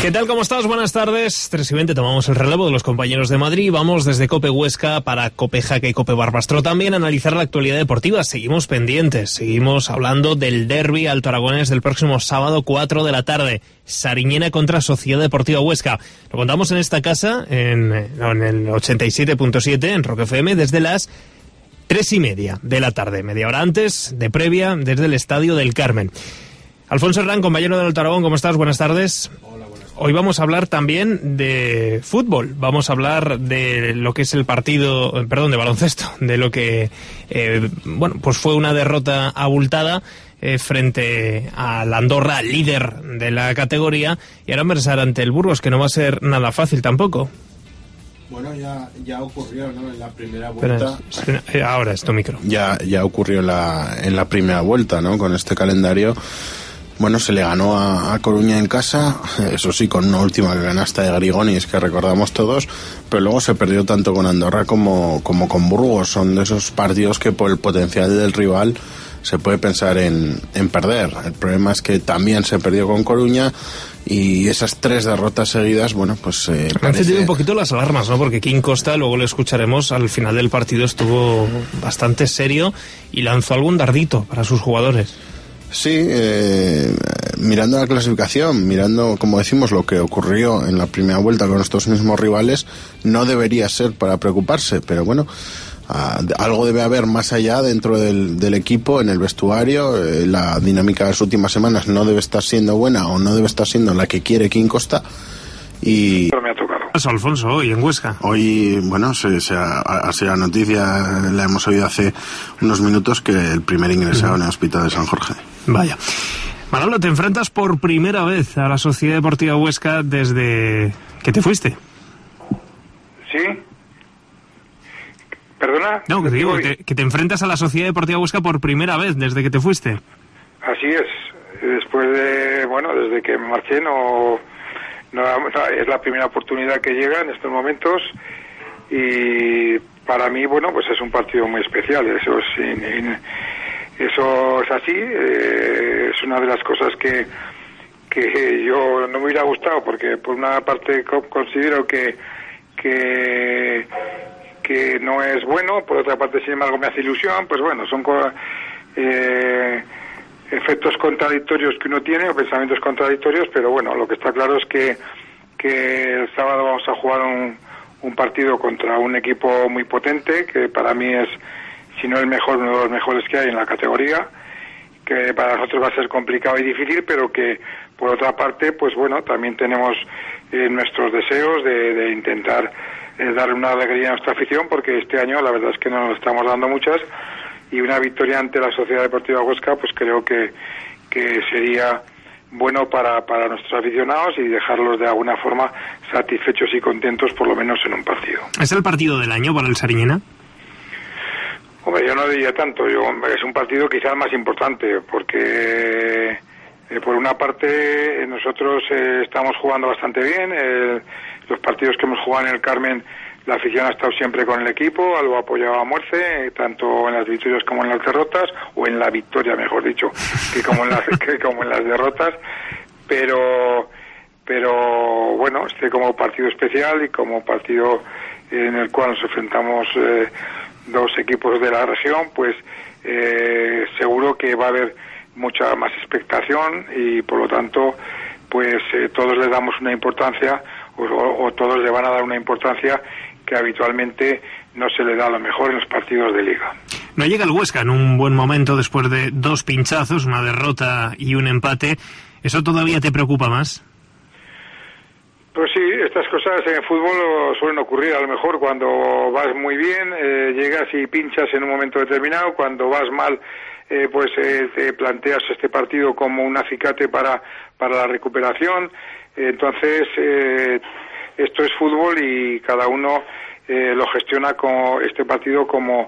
¿Qué tal? ¿Cómo estás? Buenas tardes. 3:20 tomamos el relevo de los compañeros de Madrid. Vamos desde Cope Huesca para Cope Jaca y Cope Barbastro también a analizar la actualidad deportiva. Seguimos pendientes, seguimos hablando del derbi alto aragonés del próximo sábado 4 de la tarde. Sariñena contra Sociedad Deportiva Huesca. Lo contamos en esta casa, en el 87.7, en Rock FM, desde las 3:30 de la tarde. Media hora antes de previa desde el Estadio del Carmen. Alfonso Herrán, compañero del Alto Aragón, ¿cómo estás? Buenas tardes. Hoy vamos a hablar también de fútbol, vamos a hablar de lo que es el partido, de baloncesto, de lo que, pues fue una derrota abultada frente al Andorra, líder de la categoría, y ahora empezar ante el Burgos, que no va a ser nada fácil tampoco. Bueno, ya ocurrió, ¿no? En la primera vuelta. Ahora es tu micro. Ya ocurrió en la primera vuelta, ¿no? Con este calendario. Bueno, se le ganó a Coruña en casa, eso sí, con una última canasta de Grigonis que recordamos todos, pero luego se perdió tanto con Andorra como con Burgos. Son de esos partidos que por el potencial del rival se puede pensar en perder. El problema es que también se perdió con Coruña y esas 3 derrotas seguidas, bueno, pues han encendido un poquito las alarmas, ¿no? Porque Kim Costa, luego lo escucharemos, al final del partido estuvo bastante serio y lanzó algún dardito para sus jugadores. Sí, mirando la clasificación, mirando, como decimos, lo que ocurrió en la primera vuelta con estos mismos rivales, no debería ser para preocuparse, pero bueno, algo debe haber más allá dentro del equipo, en el vestuario. La dinámica de las últimas semanas no debe estar siendo buena o no debe estar siendo la que quiere Kim Costa. Y pero me ha tocado. Eso, Alfonso, hoy en Huesca. Hoy, bueno, ha sido la noticia, la hemos oído hace unos minutos, que el primer ingresado en el hospital de San Jorge. Vaya. Manolo, te enfrentas por primera vez a la Sociedad Deportiva Huesca desde que te fuiste. ¿Sí? ¿Perdona? No, que te digo, que te enfrentas a la Sociedad Deportiva Huesca por primera vez desde que te fuiste. Así es. Después desde que me marché no, es la primera oportunidad que llega en estos momentos y para mí, pues es un partido muy especial. Eso es así. Es una de las cosas que yo no me hubiera gustado, porque por una parte considero que no es bueno, por otra parte, sin embargo, me hace ilusión. Pues bueno, son efectos contradictorios que uno tiene, o pensamientos contradictorios, pero bueno, lo que está claro es que el sábado vamos a jugar un partido contra un equipo muy potente, que para mí es, si no el mejor, uno de los mejores que hay en la categoría, que para nosotros va a ser complicado y difícil, pero que por otra parte, pues bueno, también tenemos nuestros deseos de intentar dar una alegría a nuestra afición, porque este año la verdad es que no nos estamos dando muchas, y una victoria ante la Sociedad Deportiva Huesca, pues creo que sería bueno para nuestros aficionados y dejarlos de alguna forma satisfechos y contentos, por lo menos en un partido. ¿Es el partido del año para el Sariñena? Hombre, yo no diría tanto. Es un partido quizás más importante, porque por una parte nosotros estamos jugando bastante bien. Los partidos que hemos jugado en el Carmen, la afición ha estado siempre con el equipo, lo ha apoyado a muerte, tanto en las victorias como en las derrotas, o en la victoria, mejor dicho, que como en las derrotas. Pero bueno, como partido especial y como partido en el cual nos enfrentamos dos equipos de la región, pues seguro que va a haber mucha más expectación y por lo tanto pues todos le damos una importancia o todos le van a dar una importancia que habitualmente no se le da a lo mejor en los partidos de liga. No llega el Huesca en un buen momento después de 2 pinchazos, una derrota y un empate. ¿Eso todavía te preocupa más? Pues sí, estas cosas en el fútbol suelen ocurrir. A lo mejor cuando vas muy bien, llegas y pinchas en un momento determinado. Cuando vas mal, te planteas este partido como un acicate para la recuperación. Entonces, esto es fútbol y cada uno lo gestiona este partido como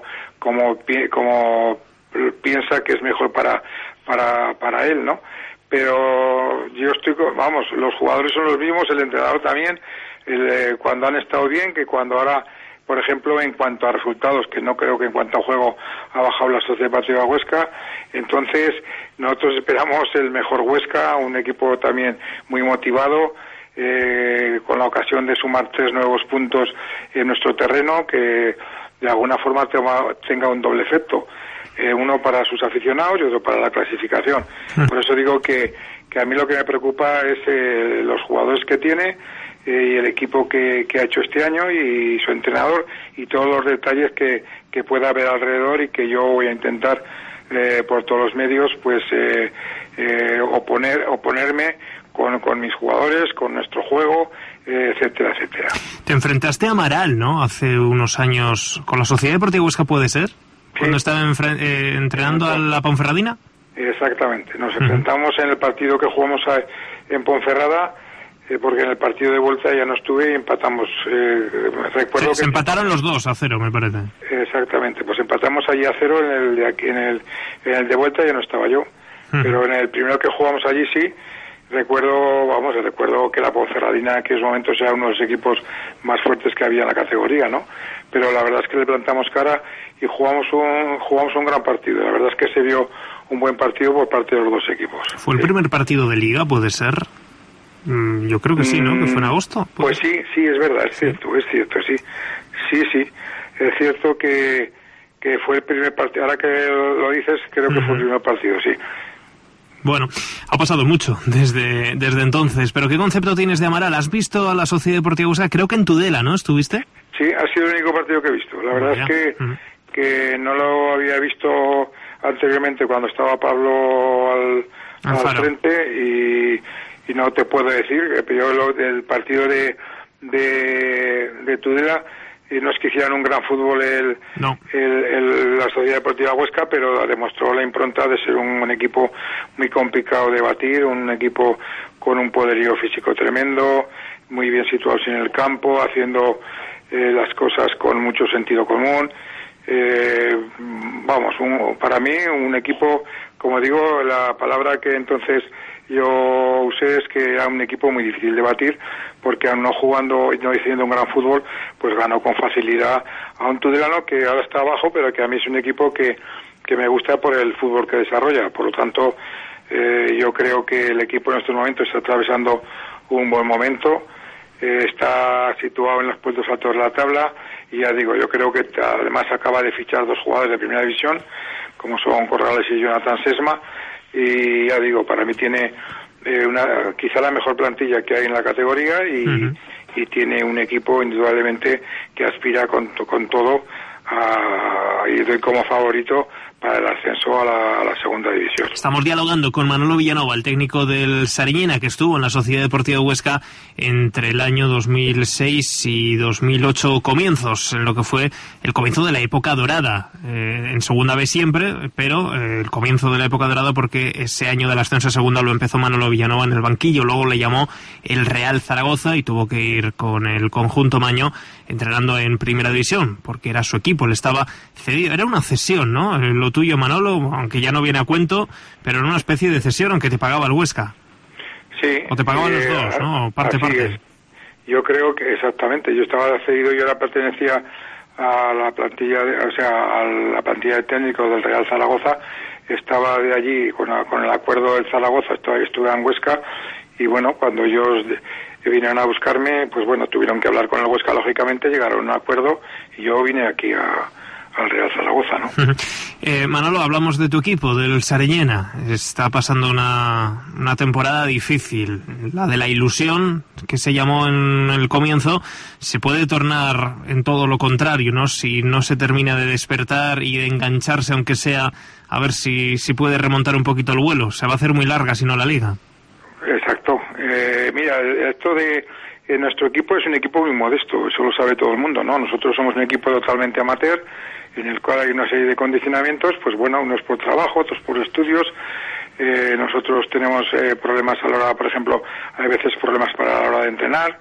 piensa que es mejor para él, ¿no? Pero yo los jugadores son los mismos, el entrenador también, cuando han estado bien, que cuando ahora, por ejemplo, en cuanto a resultados, que no creo que en cuanto a juego ha bajado la Sociedad Deportiva Huesca. Entonces nosotros esperamos el mejor Huesca, un equipo también muy motivado, con la ocasión de sumar 3 nuevos puntos en nuestro terreno, que de alguna forma tenga un doble efecto, uno para sus aficionados y otro para la clasificación. Por eso digo que a mí lo que me preocupa es los jugadores que tiene y el equipo que ha hecho este año y su entrenador y todos los detalles que pueda haber alrededor, y que yo voy a intentar por todos los medios pues oponerme con mis jugadores, con nuestro juego, etcétera, etcétera. Te enfrentaste a Amaral, ¿no? Hace unos años con la Sociedad Deportiva Huesca, ¿puede ser? Sí. Cuando estaba entrenando a la Ponferradina. Exactamente. Nos enfrentamos en el partido que jugamos en Ponferrada, porque en el partido de vuelta ya no estuve y empatamos. Recuerdo se empataron los 2-0, me parece. Exactamente. Pues empatamos allí a 0 en el de vuelta ya no estaba yo. Pero en el primero que jugamos allí sí. Recuerdo que la Ponferradina en aquellos momentos era uno de los equipos más fuertes que había en la categoría, ¿no? Pero la verdad es que le plantamos cara y jugamos un gran partido. La verdad es que se vio un buen partido por parte de los dos equipos. ¿Fue el primer partido de Liga, puede ser? Yo creo que sí, ¿no? Que fue en agosto. Pues sí, es verdad, es cierto, sí. Sí. Es cierto que fue el primer partido. Ahora que lo dices, creo que fue el primer partido, sí. Bueno, ha pasado mucho desde entonces, pero ¿qué concepto tienes de Amaral? ¿Has visto a la Sociedad Deportiva Huesca? Creo que en Tudela, ¿no? ¿Estuviste? Sí, ha sido el único partido que he visto. La verdad es que no lo había visto anteriormente cuando estaba Pablo al frente y no te puedo decir, pero yo del partido de Tudela, no es que hicieran un gran fútbol la Sociedad Deportiva Huesca, pero demostró la impronta de ser un equipo muy complicado de batir, un equipo con un poderío físico tremendo, muy bien situados en el campo, haciendo las cosas con mucho sentido común. Para mí un equipo, como digo, la palabra que entonces yo usé es que era un equipo muy difícil de batir, porque aún no jugando y no haciendo un gran fútbol, pues ganó con facilidad a un Tudelano que ahora está abajo, pero que a mí es un equipo que me gusta por el fútbol que desarrolla. Por lo tanto, yo creo que el equipo en estos momentos está atravesando un buen momento, está situado en los puestos altos de la tabla, y ya digo, yo creo que además acaba de fichar 2 jugadores de primera división, como son Corrales y Jonathan Sesma, y ya digo, para mí tiene quizá la mejor plantilla que hay en la categoría y tiene un equipo indudablemente que aspira con todo a ir como favorito para el ascenso a la segunda división. Estamos dialogando con Manolo Villanova, el técnico del Sariñena, que estuvo en la Sociedad Deportiva Huesca entre el año 2006 y 2008 comienzos, en lo que fue el comienzo de la época dorada, en segunda vez siempre, pero el comienzo de la época dorada porque ese año del ascenso a segunda lo empezó Manolo Villanova en el banquillo, luego le llamó el Real Zaragoza y tuvo que ir con el conjunto maño entrenando en primera división, porque era su equipo, le estaba cedido, era una cesión, ¿no? Lo tuyo, Manolo, aunque ya no viene a cuento, pero era una especie de cesión, aunque te pagaba el Huesca. Sí. O te pagaban los dos, ¿no? Parte. Es. Yo creo que exactamente, yo estaba cedido, yo ahora pertenecía a la plantilla, a la plantilla de técnicos del Real Zaragoza, estaba de allí con el acuerdo del Zaragoza, estuve en Huesca, y bueno, cuando ellos vinieron a buscarme, pues bueno, tuvieron que hablar con el Huesca, lógicamente, llegaron a un acuerdo, y yo vine aquí al Real Zaragoza, ¿no? Manolo, hablamos de tu equipo, del Sariñena. Está pasando una temporada difícil. La de la ilusión, que se llamó en el comienzo, se puede tornar en todo lo contrario, ¿no? Si no se termina de despertar y de engancharse, aunque sea, a ver si puede remontar un poquito el vuelo. Se va a hacer muy larga, si no, la liga. Exacto. Mira, esto de nuestro equipo es un equipo muy modesto, eso lo sabe todo el mundo, ¿no? Nosotros somos un equipo totalmente amateur, en el cual hay una serie de condicionamientos, pues bueno, unos por trabajo, otros por estudios. Nosotros tenemos problemas a la hora, por ejemplo, hay veces problemas para la hora de entrenar,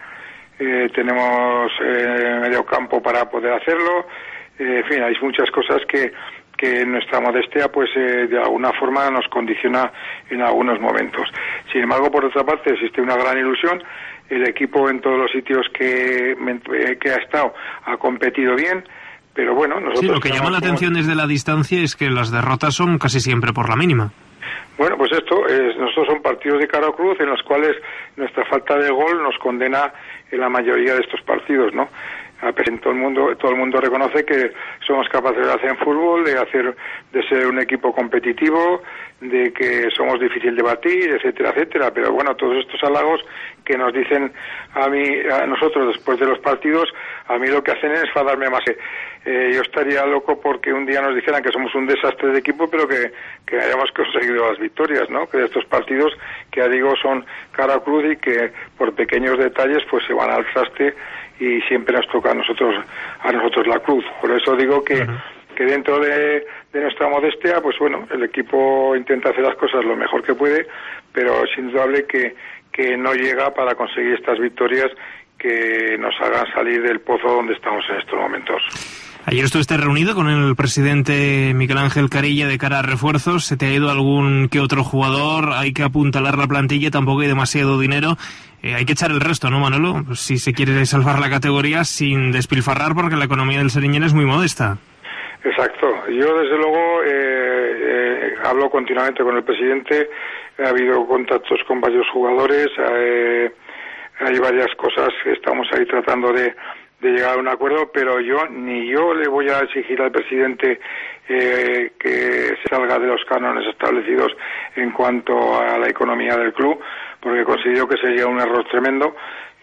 tenemos medio campo para poder hacerlo, en fin, hay muchas cosas que nuestra modestia pues de alguna forma nos condiciona en algunos momentos. Sin embargo, por otra parte, existe una gran ilusión. El equipo en todos los sitios que ha estado ha competido bien, pero bueno, nosotros... Sí, lo que llama la atención desde la distancia es que las derrotas son casi siempre por la mínima. Bueno, pues nosotros son partidos de cara o cruz en los cuales nuestra falta de gol nos condena en la mayoría de estos partidos, ¿no? Todo el mundo reconoce que somos capaces de hacer en fútbol, de ser un equipo competitivo, de que somos difícil de batir, etcétera, etcétera. Pero bueno, todos estos halagos que nos dicen a nosotros después de los partidos, a mí lo que hacen es enfadarme más. Yo estaría loco porque un día nos dijeran que somos un desastre de equipo, pero que hayamos conseguido las victorias, ¿no? Que estos partidos, que ya digo, son cara o cruz y que por pequeños detalles pues se van al traste y siempre nos toca a nosotros la cruz. Por eso digo que dentro de nuestra modestia, pues bueno, el equipo intenta hacer las cosas lo mejor que puede, pero es indudable que no llega para conseguir estas victorias que nos hagan salir del pozo donde estamos en estos momentos. Ayer estuviste reunido con el presidente Miguel Ángel Carilla de cara a refuerzos. ¿Se te ha ido algún que otro jugador? Hay que apuntalar la plantilla, tampoco hay demasiado dinero. Hay que echar el resto, ¿no, Manolo? Si se quiere salvar la categoría sin despilfarrar, porque la economía del Sariñena es muy modesta. Exacto. Yo, desde luego, hablo continuamente con el presidente. Ha habido contactos con varios jugadores. Hay varias cosas que estamos ahí tratando de llegar a un acuerdo, pero ni yo le voy a exigir al presidente que se salga de los cánones establecidos en cuanto a la economía del club, porque considero que sería un error tremendo.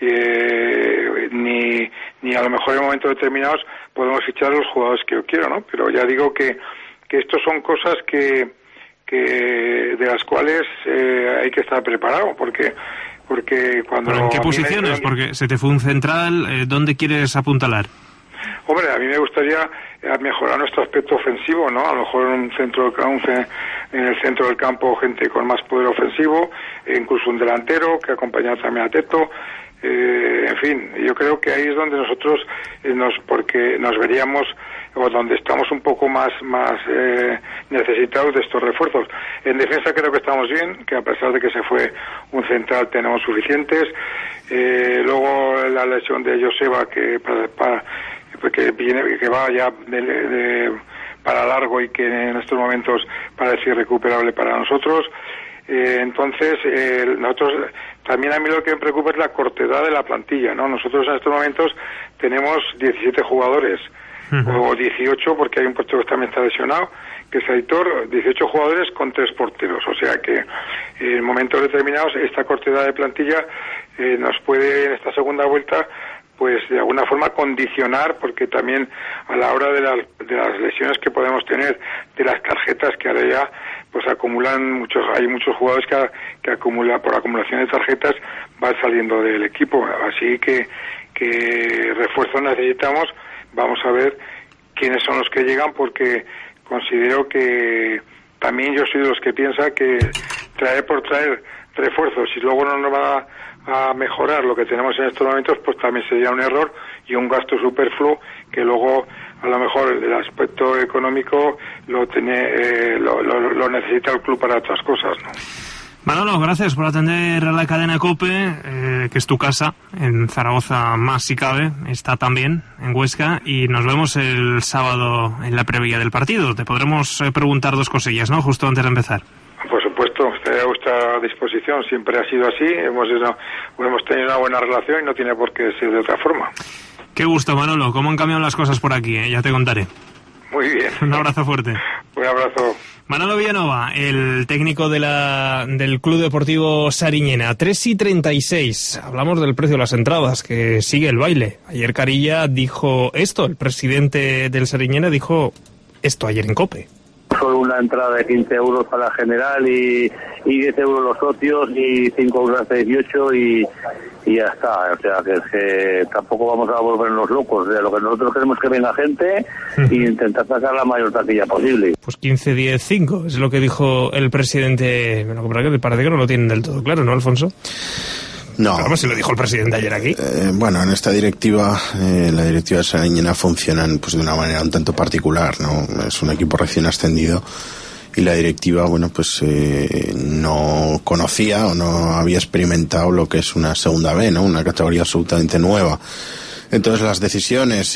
Ni a lo mejor en momentos determinados podemos fichar a los jugadores que yo quiero, ¿no? Pero ya digo que estos son cosas que de las cuales hay que estar preparado, porque cuando... ¿Pero en qué posiciones? Porque se te fue un central, ¿dónde quieres apuntalar? Hombre, a mí me gustaría mejorar nuestro aspecto ofensivo, ¿no? A lo mejor en el centro del campo gente con más poder ofensivo, incluso un delantero que acompañara también a Teto. En fin, yo creo que ahí es donde nosotros porque nos veríamos, o donde estamos un poco más necesitados de estos refuerzos. En defensa creo que estamos bien, que a pesar de que se fue un central tenemos suficientes. Luego la lesión de Joseba que va ya para largo y que en estos momentos parece irrecuperable para nosotros. Entonces, nosotros también, a mí lo que me preocupa es la cortedad de la plantilla, ¿no? Nosotros en estos momentos tenemos 17 jugadores, o 18 porque hay un portero que también está lesionado, que es Aitor, 18 jugadores con 3 porteros, o sea que en momentos determinados esta cortedad de plantilla nos puede, en esta segunda vuelta, pues de alguna forma condicionar, porque también a la hora de las lesiones que podemos tener, de las tarjetas que ahora ya pues acumulan hay muchos jugadores que acumulan, por acumulación de tarjetas van saliendo del equipo, así que refuerzos necesitamos. Vamos a ver quiénes son los que llegan, porque considero que también yo soy de los que piensa que traer por traer refuerzos y luego no nos va a mejorar lo que tenemos en estos momentos, pues también sería un error y un gasto superfluo que luego a lo mejor el aspecto económico lo necesita el club para otras cosas, ¿no? Manolo, gracias por atender a la cadena COPE, que es tu casa, en Zaragoza más si cabe, está también en Huesca, y nos vemos el sábado en la previa del partido. Te podremos preguntar 2 cosillas, ¿no?, justo antes de empezar. Por supuesto, estaré a vuestra disposición, siempre ha sido así, hemos tenido una buena relación y no tiene por qué ser de otra forma. Qué gusto, Manolo, cómo han cambiado las cosas por aquí, ya te contaré. Muy bien. Un abrazo fuerte. Un abrazo. Manolo Villanova, el técnico del Club Deportivo Sariñena. 3:36. Hablamos del precio de las entradas, que sigue el baile. Ayer Carilla dijo esto, el presidente del Sariñena dijo esto ayer en COPE. Solo una entrada de 15 euros para la general y 10 euros los socios y 5 euros hasta 18 y ya está. O sea, que tampoco vamos a volvernos locos. O sea, lo que nosotros queremos es que venga gente e intentar sacar la mayor taquilla posible. Pues 15, 10, 5 es lo que dijo el presidente. Bueno, parece que no lo tienen del todo claro, ¿no, Alfonso? No. Claro, si lo dijo el presidente ayer aquí. Bueno, en esta directiva, la directiva de Sariñena funcionan pues de una manera un tanto particular, ¿no? Es un equipo recién ascendido y la directiva, bueno, pues no conocía o no había experimentado lo que es una segunda B, ¿no? Una categoría absolutamente nueva. Entonces las decisiones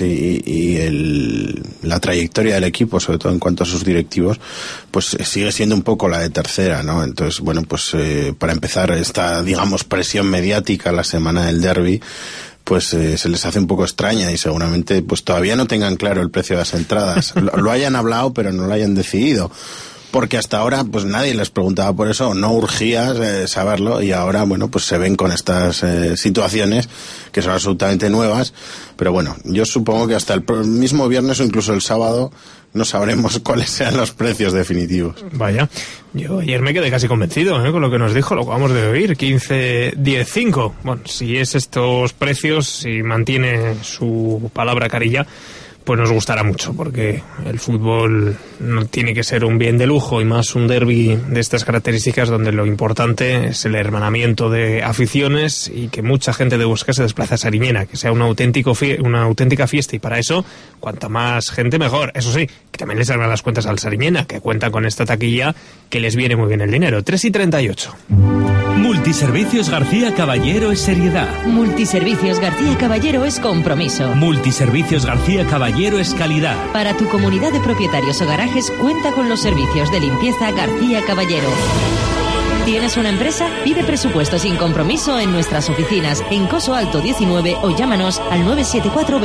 y la trayectoria del equipo, sobre todo en cuanto a sus directivos, pues sigue siendo un poco la de tercera, ¿no? Entonces, bueno, pues para empezar esta, digamos, presión mediática la semana del derbi, pues se les hace un poco extraña y seguramente pues todavía no tengan claro el precio de las entradas. Lo hayan hablado, pero no lo hayan decidido. Porque hasta ahora pues nadie les preguntaba por eso, no urgía saberlo, y ahora bueno pues se ven con estas situaciones que son absolutamente nuevas, pero bueno, yo supongo que hasta el mismo viernes o incluso el sábado no sabremos cuáles sean los precios definitivos. Vaya, yo ayer me quedé casi convencido con lo que nos dijo, lo acabamos de oír, 15-10-5. Bueno, si es estos precios, si mantiene su palabra Carilla, pues nos gustará mucho, porque el fútbol no tiene que ser un bien de lujo, y más un derbi de estas características donde lo importante es el hermanamiento de aficiones y que mucha gente de Huesca se desplaza a Sariñena, que sea una auténtica fiesta, y para eso cuanta más gente mejor. Eso sí, que también les salgan las cuentas al Sariñena, que cuenta con esta taquilla que les viene muy bien el dinero. 3:38. Multiservicios García Caballero es seriedad. Multiservicios García Caballero es compromiso. Multiservicios García Caballero es calidad. Para tu comunidad de propietarios o garajes, cuenta con los servicios de limpieza García Caballero. ¿Tienes una empresa? Pide presupuesto sin compromiso en nuestras oficinas en Coso Alto 19 o llámanos al 974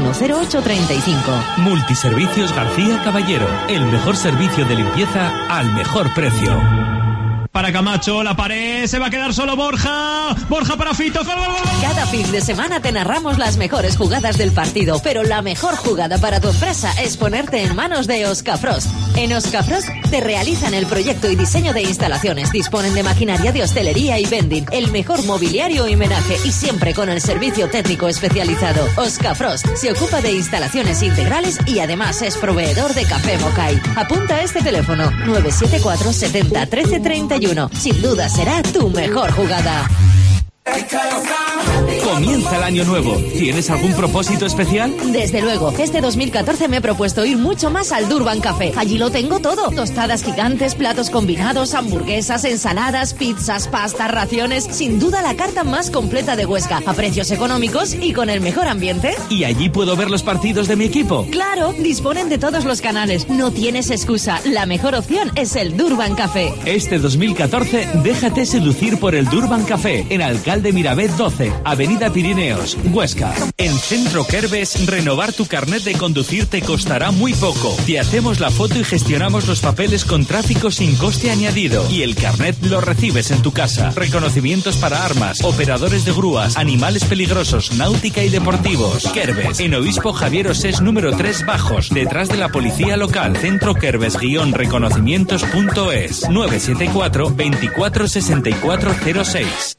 210835. Multiservicios García Caballero, el mejor servicio de limpieza al mejor precio. Para Camacho, la pared, se va a quedar solo Borja para Fito. Cada fin de semana te narramos las mejores jugadas del partido, pero la mejor jugada para tu empresa es ponerte en manos de Oscafrost. En Oscafrost te realizan el proyecto y diseño de instalaciones, disponen de maquinaria de hostelería y vending, el mejor mobiliario y menaje, y siempre con el servicio técnico especializado. Oscafrost se ocupa de instalaciones integrales y además es proveedor de café Mocay. Apunta a este teléfono 974 70 13 31. Sin duda será tu mejor jugada. Comienza el año nuevo. ¿Tienes algún propósito especial? Desde luego, este 2014 me he propuesto ir mucho más al Durban Café. Allí lo tengo todo. Tostadas gigantes, platos combinados, hamburguesas, ensaladas, pizzas, pastas, raciones. Sin duda la carta más completa de Huesca, a precios económicos y con el mejor ambiente. ¿Y allí puedo ver los partidos de mi equipo? Claro, disponen de todos los canales. No tienes excusa. La mejor opción es el Durban Café. Este 2014, déjate seducir por el Durban Café, en Alcalde Mirabet 12, Avenida Pirineos, Huesca. En Centro Kerbes, renovar tu carnet de conducir te costará muy poco. Te hacemos la foto y gestionamos los papeles con tráfico sin coste añadido. Y el carnet lo recibes en tu casa. Reconocimientos para armas, operadores de grúas, animales peligrosos, náutica y deportivos. Kerbes, en Obispo Javier Osés número 3 Bajos, detrás de la policía local. Centro Kerbes-reconocimientos.es 974 24 6406.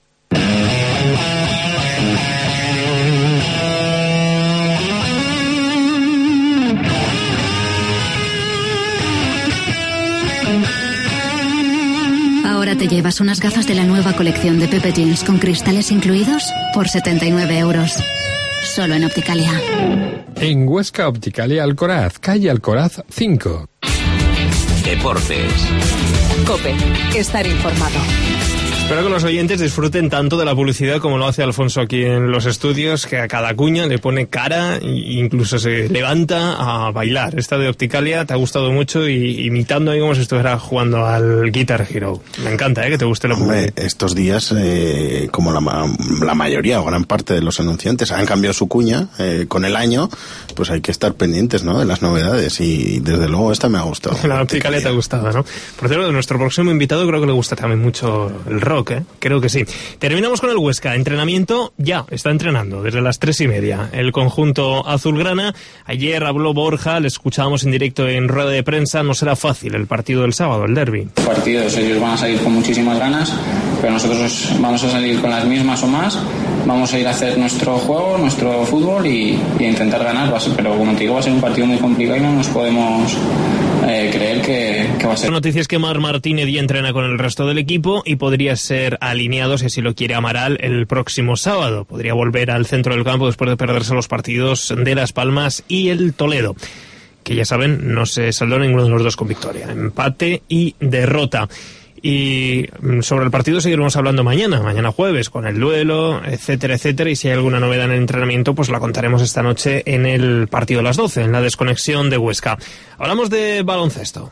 Ahora te llevas unas gafas de la nueva colección de Pepe Jeans con cristales incluidos por 79 euros. Solo en Opticalia. En Huesca, Opticalia Alcoraz, calle Alcoraz 5. Deportes. COPE. Estar informado. Espero que los oyentes disfruten tanto de la publicidad como lo hace Alfonso aquí en los estudios, que a cada cuña le pone cara e incluso se levanta a bailar. Esta de Opticalia te ha gustado mucho, y imitando ahí como si estuviera jugando al Guitar Hero. Me encanta que te guste la publicidad. Estos días, como la mayoría o gran parte de los anunciantes han cambiado su cuña con el año, pues hay que estar pendientes, ¿no?, de las novedades, y desde luego esta me ha gustado. La Opticalia te ha gustado, ¿no? Por cierto, nuestro próximo invitado creo que le gusta también mucho el rock. Creo que sí. Terminamos con el Huesca. Entrenamiento ya, está entrenando desde las 3:30. El conjunto azulgrana. Ayer habló Borja, le escuchábamos en directo en rueda de prensa. No será fácil el partido del sábado, el derbi. Partidos, ellos van a salir con muchísimas ganas, pero nosotros vamos a salir con las mismas o más. Vamos a ir a hacer nuestro juego, nuestro fútbol y intentar ganar. Pero como te digo, va a ser un partido muy complicado y no nos podemos creer que va a ser. La noticia es que Marc Martínez ya entrena con el resto del equipo y podría ser alineado, si así lo quiere Amaral, el próximo sábado. Podría volver al centro del campo después de perderse los partidos de Las Palmas y el Toledo, que ya saben, no se saldó ninguno de los dos con victoria. Empate y derrota. Y sobre el partido seguiremos hablando mañana jueves, con el duelo, etcétera, etcétera. Y si hay alguna novedad en el entrenamiento, pues la contaremos esta noche en el partido de las 12, en la desconexión de Huesca. Hablamos de baloncesto.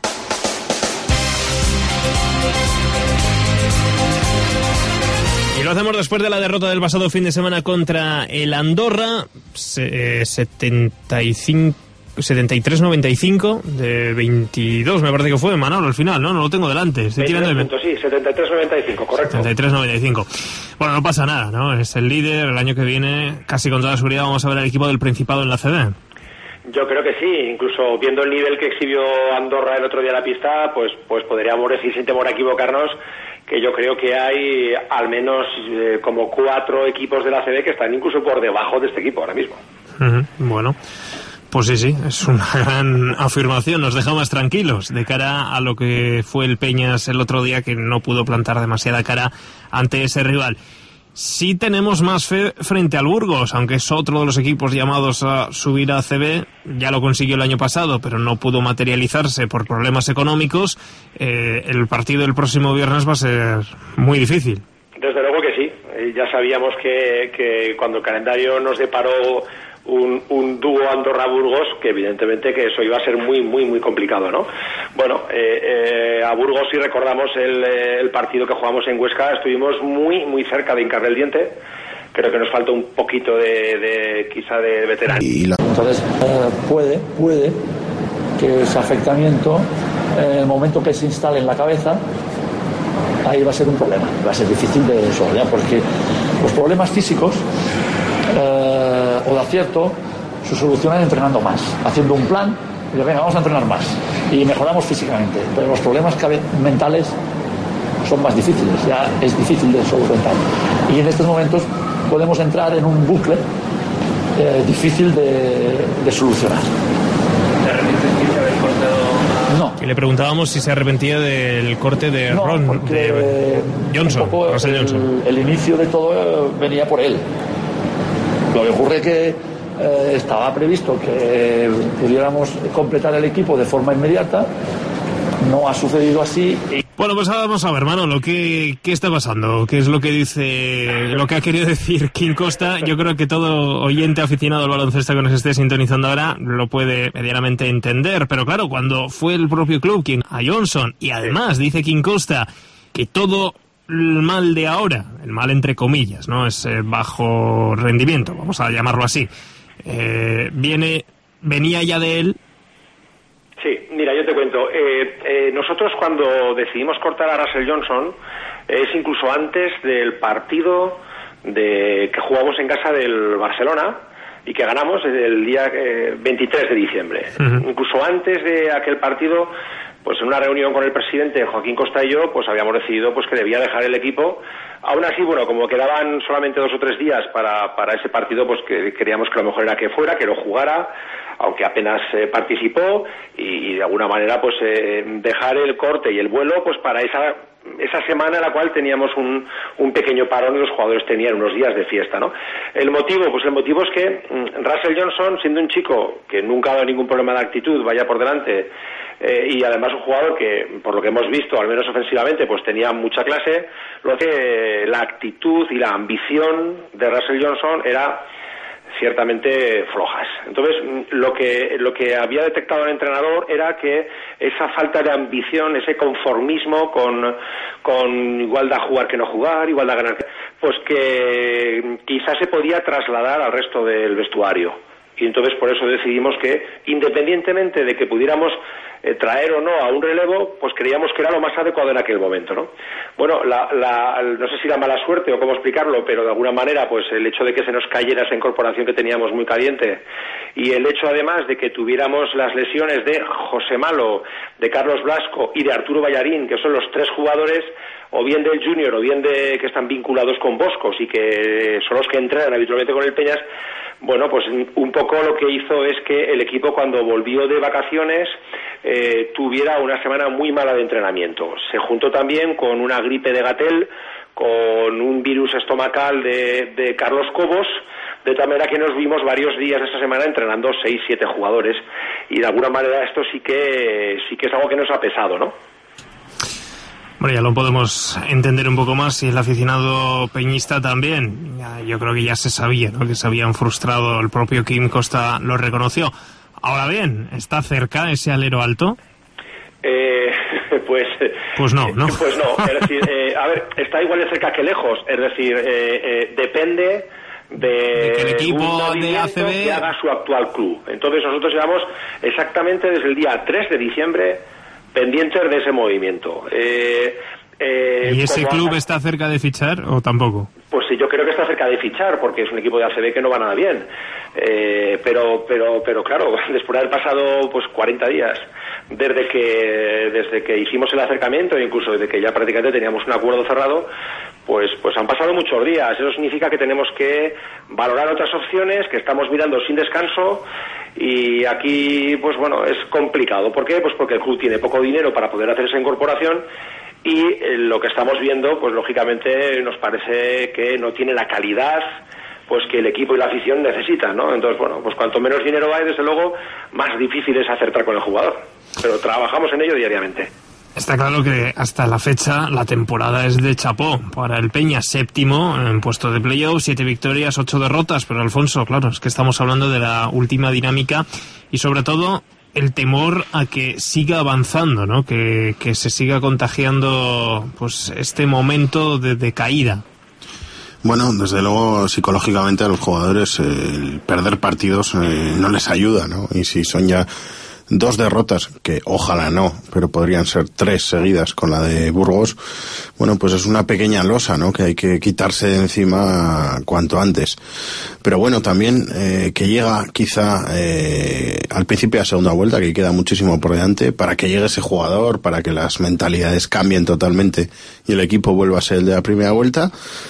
Y lo hacemos después de la derrota del pasado fin de semana contra el Andorra, 73-95 de 22, me parece que fue, Manolo, al final, ¿no? No lo tengo delante. Estoy tirando el... Sí, 73-95, correcto. 73-95. Bueno, no pasa nada, ¿no? Es el líder. El año que viene, casi con toda seguridad, vamos a ver al equipo del Principado en la CB. Yo creo que sí, incluso viendo el nivel que exhibió Andorra el otro día en la pista, pues podríamos decir sin temor a equivocarnos que yo creo que hay al menos como 4 equipos de la CB que están incluso por debajo de este equipo ahora mismo. Bueno, pues sí, es una gran afirmación, nos deja más tranquilos de cara a lo que fue el Peñas el otro día, que no pudo plantar demasiada cara ante ese rival. Sí tenemos más fe frente al Burgos, aunque es otro de los equipos llamados a subir a ACB, ya lo consiguió el año pasado, pero no pudo materializarse por problemas económicos. El partido del próximo viernes va a ser muy difícil. Desde luego que sí, ya sabíamos que cuando el calendario nos deparó un dúo Andorra-Burgos, que evidentemente que eso iba a ser muy, muy, muy complicado, ¿no? Bueno, a Burgos, si recordamos el partido que jugamos en Huesca, estuvimos muy, muy cerca de hincarle el diente. Creo que nos falta un poquito quizá de veteranía. Entonces, puede que ese afectamiento, en el momento que se instale en la cabeza, ahí va a ser un problema, va a ser difícil de solventar, porque los problemas físicos o de acierto se solucionan entrenando más, haciendo un plan y venga, vamos a entrenar más y mejoramos físicamente, pero los problemas mentales son más difíciles, ya es difícil de solventar, y en estos momentos podemos entrar en un bucle difícil de solucionar. No. Y le preguntábamos si se arrepentía del corte de Johnson. El inicio de todo venía por él. Lo que ocurre es que estaba previsto que pudiéramos completar el equipo de forma inmediata. No ha sucedido así. Bueno, pues ahora vamos a ver, Manolo, ¿qué está pasando? ¿Qué es lo que dice, lo que ha querido decir Quim Costa? Yo creo que todo oyente aficionado al baloncesto que nos esté sintonizando ahora lo puede medianamente entender, pero claro, cuando fue el propio club quien a Johnson, y además dice Quim Costa que todo el mal de ahora, el mal entre comillas, no es bajo rendimiento, vamos a llamarlo así, venía ya de él. Sí, mira, yo te cuento. Nosotros cuando decidimos cortar a Russell Johnson es incluso antes del partido que jugamos en casa del Barcelona y que ganamos el día 23 de diciembre. Uh-huh. Incluso antes de aquel partido, pues en una reunión con el presidente Joaquín Costa y yo, pues habíamos decidido pues que debía dejar el equipo. Aún así, bueno, como quedaban solamente 2 o 3 días para ese partido, pues que creíamos que lo mejor era que fuera, que lo jugara, aunque apenas participó, y de alguna manera pues dejar el corte y el vuelo pues para esa semana en la cual teníamos un pequeño parón y los jugadores tenían unos días de fiesta, ¿no? El motivo es que Russell Johnson, siendo un chico que nunca ha dado ningún problema de actitud, vaya por delante, y además un jugador que, por lo que hemos visto, al menos ofensivamente, pues tenía mucha clase, lo que la actitud y la ambición de Russell Johnson era ciertamente flojas. Entonces, lo que había detectado el entrenador era que esa falta de ambición, ese conformismo con igual da jugar que no jugar, igual da ganar, pues que quizás se podía trasladar al resto del vestuario. Y entonces por eso decidimos que, independientemente de que pudiéramos traer o no a un relevo, pues creíamos que era lo más adecuado en aquel momento, ¿no? Bueno, no sé si la mala suerte o cómo explicarlo, pero de alguna manera pues el hecho de que se nos cayera esa incorporación que teníamos muy caliente, y el hecho además de que tuviéramos las lesiones de José Malo, de Carlos Blasco y de Arturo Ballarín, que son los 3 jugadores o bien del Junior o bien de que están vinculados con Boscos y que son los que entrenan habitualmente con el Peñas. Bueno, pues un poco lo que hizo es que el equipo, cuando volvió de vacaciones, tuviera una semana muy mala de entrenamiento. Se juntó también con una gripe de Gatel, con un virus estomacal de Carlos Cobos, de tal manera que nos vimos varios días de esa semana entrenando 6-7 jugadores, y de alguna manera esto sí que es algo que nos ha pesado, ¿no? Bueno, ya lo podemos entender un poco más, y el aficionado peñista también. Yo creo que ya se sabía, ¿no?, que se habían frustrado, el propio Quim Costa lo reconoció. Ahora bien, ¿está cerca ese alero alto? Pues no. Pues no, es decir, a ver, está igual de cerca que lejos, es decir, depende de que el equipo de ACB que haga su actual club. Entonces nosotros llevamos exactamente desde el día 3 de diciembre pendientes de ese movimiento. ¿Y ese club está cerca de fichar o tampoco? Pues sí, yo creo que está cerca de fichar, porque es un equipo de ACB que no va nada bien. Pero claro, después de haber pasado pues 40 días desde que hicimos el acercamiento, incluso desde que ya prácticamente teníamos un acuerdo cerrado, pues han pasado muchos días. Eso significa que tenemos que valorar otras opciones, que estamos mirando sin descanso, y aquí pues bueno, es complicado. ¿Por qué? Pues porque el club tiene poco dinero para poder hacer esa incorporación, y lo que estamos viendo pues lógicamente nos parece que no tiene la calidad pues que el equipo y la afición necesitan, ¿no? Entonces, bueno, pues cuanto menos dinero hay, desde luego, más difícil es acertar con el jugador. Pero trabajamos en ello diariamente. Está claro que hasta la fecha la temporada es de chapó para el Peña, 7º en puesto de playoff, 7 victorias, 8 derrotas, pero Alfonso, claro, es que estamos hablando de la última dinámica y sobre todo el temor a que siga avanzando, ¿no? Que se siga contagiando pues este momento de caída. Bueno, desde luego psicológicamente a los jugadores el perder partidos no les ayuda, ¿no? Y si son ya 2 derrotas, que ojalá no, pero podrían ser 3 seguidas con la de Burgos, bueno, pues es una pequeña losa, ¿no?, que hay que quitarse de encima cuanto antes. Pero bueno, también que llega quizá al principio de la segunda vuelta, que queda muchísimo por delante, para que llegue ese jugador, para que las mentalidades cambien totalmente y el equipo vuelva a ser el de la primera vuelta.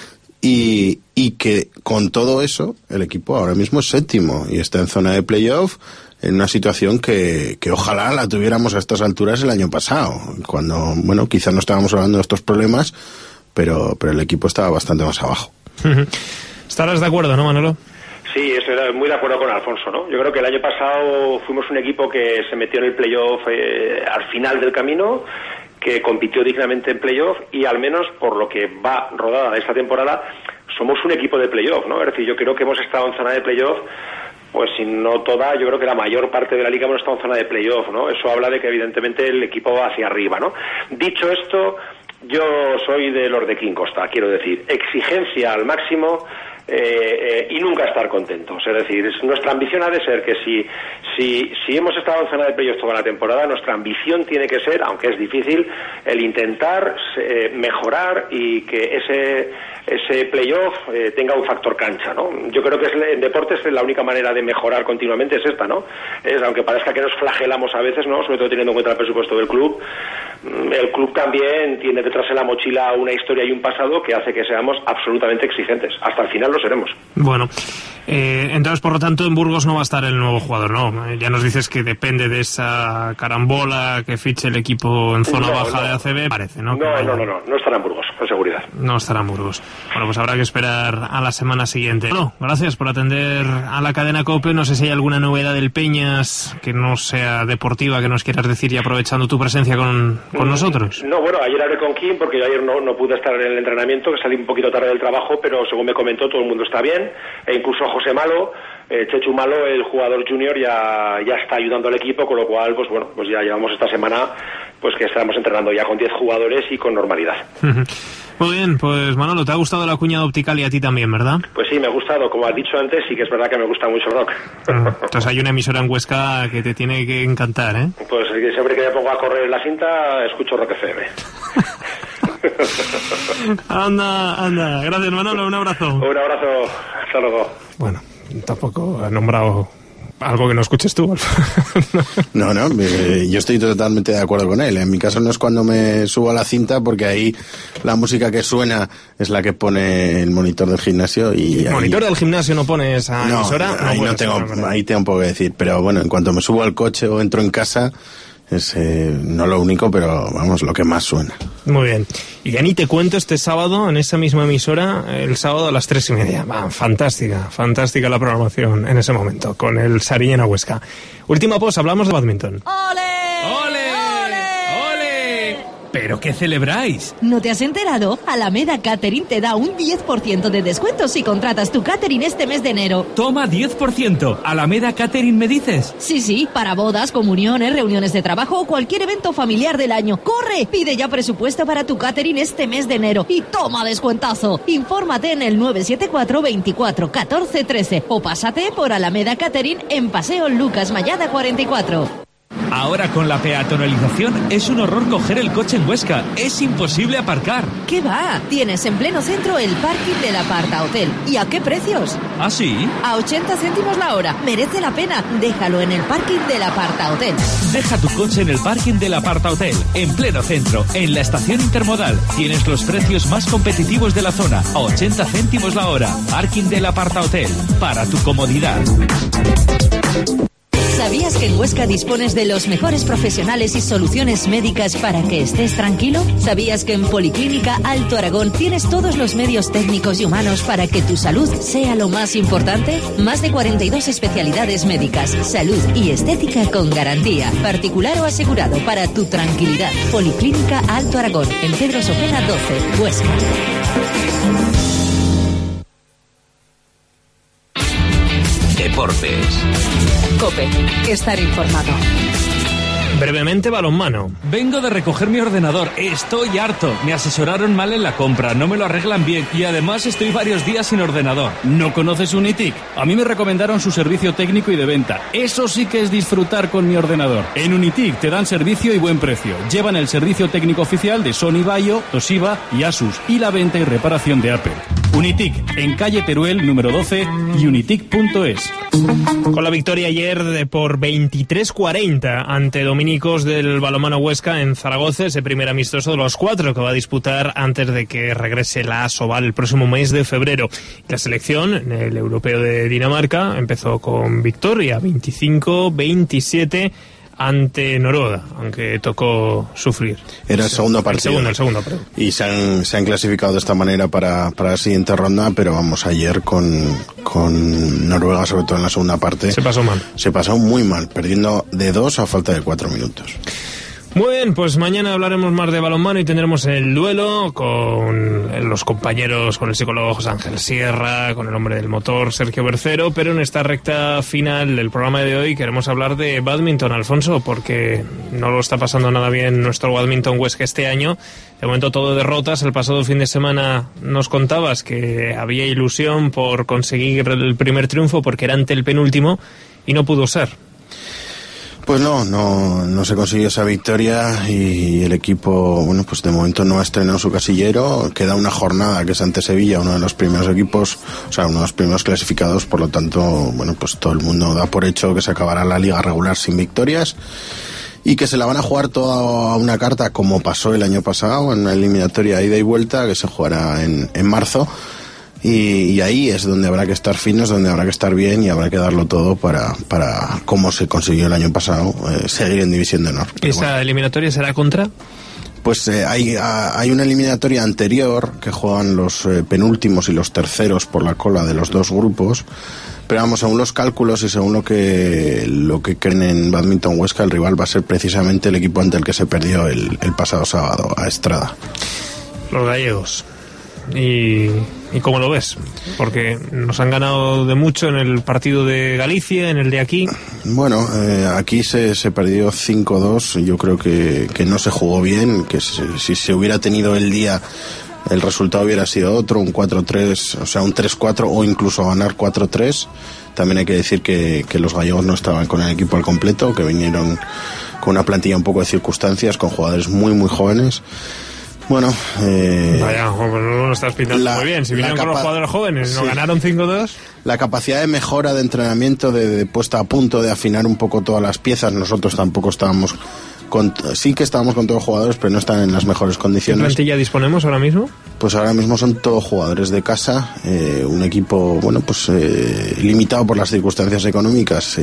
Y que con todo eso el equipo ahora mismo es 7º y está en zona de playoff, en una situación que ojalá la tuviéramos a estas alturas el año pasado, cuando, bueno, quizás no estábamos hablando de estos problemas, pero el equipo estaba bastante más abajo. ¿Estarás de acuerdo, no, Manolo? Sí, estoy muy de acuerdo con Alfonso, ¿no? Yo creo que el año pasado fuimos un equipo que se metió en el playoff al final del camino, que compitió dignamente en playoff, y al menos por lo que va rodada esta temporada somos un equipo de playoff, ¿no? Es decir, yo creo que hemos estado en zona de playoff, pues si no toda, yo creo que la mayor parte de la liga hemos estado en zona de playoff, ¿no? Eso habla de que evidentemente el equipo va hacia arriba, ¿no? Dicho esto, yo soy de los de Quim Costa, quiero decir, exigencia al máximo y nunca estar contentos. Es decir, nuestra ambición ha de ser que si hemos estado en zona de playoff toda la temporada, nuestra ambición tiene que ser, aunque es difícil, el intentar mejorar y que ese playoff tenga un factor cancha, ¿no? Yo creo que en deportes la única manera de mejorar continuamente es esta, ¿no? Aunque parezca que nos flagelamos a veces, ¿no?, sobre todo teniendo en cuenta el presupuesto del club, el club también tiene detrás en la mochila una historia y un pasado que hace que seamos absolutamente exigentes. Hasta el final lo seremos. Bueno, entonces por lo tanto en Burgos no va a estar el nuevo jugador, ¿no? Ya nos dices que depende de esa carambola que fiche el equipo en zona baja de ACB, parece, ¿no? No estará en Burgos, con seguridad. No estará en Burgos. Bueno, pues habrá que esperar a la semana siguiente. Bueno, gracias por atender a la cadena COPE. No sé si hay alguna novedad del Peñas que no sea deportiva que nos quieras decir, y aprovechando tu presencia con nosotros. No, bueno, ayer hablé con Quim porque yo ayer no pude estar en el entrenamiento, que salí un poquito tarde del trabajo, pero según me comentó todo el mundo está bien, e incluso José Malo, Chechu Malo, el jugador junior, ya está ayudando al equipo, con lo cual pues bueno, pues ya llevamos esta semana pues que estamos entrenando ya con 10 jugadores y con normalidad. Muy bien, pues Manolo, ¿te ha gustado la cuña de Optical y a ti también, verdad? Pues sí, me ha gustado, como has dicho antes, sí que es verdad que me gusta mucho el rock. Entonces hay una emisora en Huesca que te tiene que encantar, ¿eh? Pues siempre que me pongo a correr en la cinta, escucho Rock FM. Anda, gracias Manolo, un abrazo. Un abrazo, hasta luego. Bueno, tampoco ha nombrado algo que no escuches tú. No, yo estoy totalmente de acuerdo con él. En mi caso no es cuando me subo a la cinta, porque ahí la música que suena es la que pone el monitor del gimnasio. Y ¿el monitor del gimnasio no pone esa emisora? Ahí tengo un poco que decir, pero bueno, en cuanto me subo al coche o entro en casa, es no lo único, pero vamos, lo que más suena. Muy bien. Y ya ni te cuento este sábado en esa misma emisora, el sábado a las 3:30. Fantástica la programación en ese momento, con el Sariñena Huesca. Última pausa, hablamos de bádminton. ¡Ole! ¡Ole! ¡Ole! ¿Pero qué celebráis? ¿No te has enterado? Alameda Catering te da un 10% de descuento si contratas tu catering este mes de enero. Toma 10%. ¿Alameda Catering me dices? Sí, para bodas, comuniones, reuniones de trabajo o cualquier evento familiar del año. ¡Corre! Pide ya presupuesto para tu catering este mes de enero y toma descuentazo. Infórmate en el 974 24 14 13 o pásate por Alameda Catering en Paseo Lucas Mallada 44. Ahora con la peatonalización es un horror coger el coche en Huesca. Es imposible aparcar. ¿Qué va? Tienes en pleno centro el parking del Aparta Hotel. ¿Y a qué precios? ¿Ah, sí? A 80 céntimos la hora. Merece la pena. Déjalo en el parking del Aparta Hotel. Deja tu coche en el parking del Aparta Hotel, en pleno centro, en la estación intermodal. Tienes los precios más competitivos de la zona, a 80 céntimos la hora. Parking del Aparta Hotel, para tu comodidad. ¿Sabías que en Huesca dispones de los mejores profesionales y soluciones médicas para que estés tranquilo? ¿Sabías que en Policlínica Alto Aragón tienes todos los medios técnicos y humanos para que tu salud sea lo más importante? Más de 42 especialidades médicas, salud y estética con garantía, particular o asegurado para tu tranquilidad. Policlínica Alto Aragón, en Pedro Sopena 12, Huesca. Deportes. COPE. Estar informado. Brevemente, balonmano. Vengo de recoger mi ordenador. Estoy harto. Me asesoraron mal en la compra, no me lo arreglan bien y además estoy varios días sin ordenador. ¿No conoces Unitic? A mí me recomendaron su servicio técnico y de venta. Eso sí que es disfrutar con mi ordenador. En Unitic te dan servicio y buen precio. Llevan el servicio técnico oficial de Sony Vaio, Toshiba y Asus y la venta y reparación de Apple. Unitic, en calle Teruel, número 12 y unitic.es. Con la victoria ayer por 23-40 ante dominicos del balonmano Huesca en Zaragoza, ese primer amistoso de los 4 que va a disputar antes de que regrese la Asobal el próximo mes de febrero. La selección en el europeo de Dinamarca empezó con victoria 25-27 ante Noruega, aunque tocó sufrir. Era el segundo partido. El segundo. Y se han clasificado de esta manera para la siguiente ronda, pero vamos, ayer con Noruega, sobre todo en la segunda parte, se pasó mal. Se pasó muy mal, perdiendo de 2 a falta de 4 minutos. Muy bien, pues mañana hablaremos más de balonmano y tendremos el duelo con los compañeros, con el psicólogo José Ángel Sierra, con el hombre del motor Sergio Bercero, pero en esta recta final del programa de hoy queremos hablar de bádminton, Alfonso, porque no lo está pasando nada bien nuestro bádminton Huesca este año. De momento todo derrotas. El pasado fin de semana nos contabas que había ilusión por conseguir el primer triunfo porque era ante el penúltimo y no pudo ser. Pues no se consiguió esa victoria y el equipo, bueno, pues de momento no ha estrenado su casillero. Queda una jornada que es ante Sevilla, uno de los primeros equipos, o sea, uno de los primeros clasificados, por lo tanto, bueno, pues todo el mundo da por hecho que se acabará la liga regular sin victorias y que se la van a jugar toda a una carta como pasó el año pasado en una eliminatoria ida y vuelta que se jugará en marzo. Y ahí es donde habrá que estar finos, donde habrá que estar bien y habrá que darlo todo para como se consiguió el año pasado, seguir en División de Honor. ¿Y esa eliminatoria será contra? Pues hay una eliminatoria anterior que juegan los penúltimos y los terceros por la cola de los dos grupos, pero vamos, según los cálculos y según lo que creen en Bádminton Huesca, el rival va a ser precisamente el equipo ante el que se perdió el pasado sábado, a Estrada. Los gallegos. ¿Y cómo lo ves? Porque nos han ganado de mucho en el partido de Galicia, en el de aquí. Bueno, aquí se perdió 5-2. Yo creo que no se jugó bien, que si se hubiera tenido el día, el resultado hubiera sido otro, un 4-3, o sea, un 3-4 o incluso ganar 4-3. También hay que decir que los gallegos no estaban con el equipo al completo, que vinieron con una plantilla un poco de circunstancias, con jugadores muy, muy jóvenes. Bueno, vaya, pues no lo estás pintando muy bien. Si vinieron con los jugadores jóvenes, sí. ¿No ganaron 5-2? La capacidad de mejora, de entrenamiento, de puesta a punto, de afinar un poco todas las piezas. Nosotros tampoco estábamos sí que estábamos con todos los jugadores, pero no están en las mejores condiciones. ¿Qué plantilla disponemos ahora mismo? Pues ahora mismo son todos jugadores de casa, un equipo, bueno, pues limitado por las circunstancias económicas,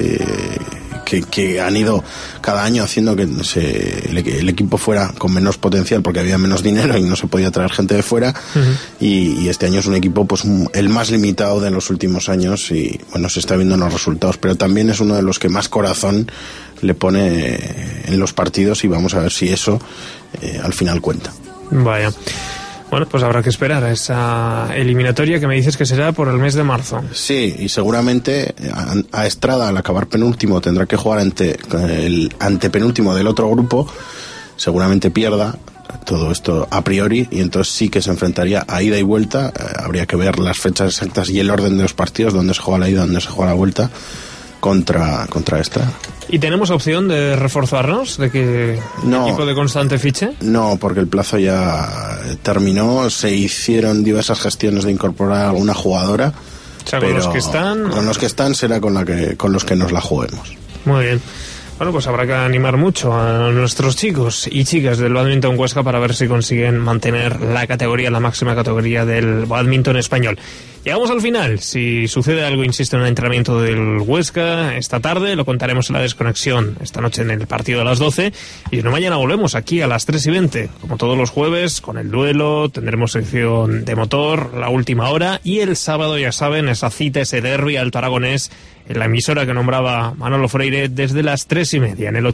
que han ido cada año haciendo que el equipo fuera con menos potencial porque había menos dinero y no se podía traer gente de fuera. Uh-huh. Y este año es un equipo pues el más limitado de los últimos años y bueno, se está viendo en los resultados, pero también es uno de los que más corazón le pone en los partidos y vamos a ver si eso al final cuenta. Vaya. Bueno, pues habrá que esperar a esa eliminatoria que me dices que será por el mes de marzo. Sí, y seguramente a Estrada, al acabar penúltimo, tendrá que jugar ante el antepenúltimo del otro grupo. Seguramente pierda todo esto a priori, y entonces sí que se enfrentaría a ida y vuelta. Habría que ver las fechas exactas y el orden de los partidos, dónde se juega la ida, dónde se juega la vuelta contra Estrada. ¿Y tenemos opción de reforzarnos? ¿De que el equipo de Constante fiche? No, porque el plazo ya terminó. Se hicieron diversas gestiones de incorporar alguna jugadora. O sea, con los que están... Con los que están será con los que nos la juguemos. Muy bien. Bueno, pues habrá que animar mucho a nuestros chicos y chicas del Bádminton Huesca para ver si consiguen mantener la categoría, la máxima categoría del bádminton español. Llegamos al final. Si sucede algo, insisto, en el entrenamiento del Huesca esta tarde, lo contaremos en la desconexión esta noche en el partido de las 12. Y si no, mañana volvemos aquí a las 3:20, como todos los jueves, con el duelo. Tendremos sección de motor, la última hora. Y el sábado, ya saben, esa cita, ese derbi alto aragonés, en la emisora que nombraba Manolo Freire, desde las 3:30, en el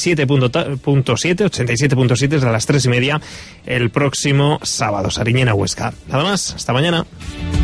87.7 desde las 3:30, el próximo sábado. Sariñena Huesca. Nada más, hasta mañana.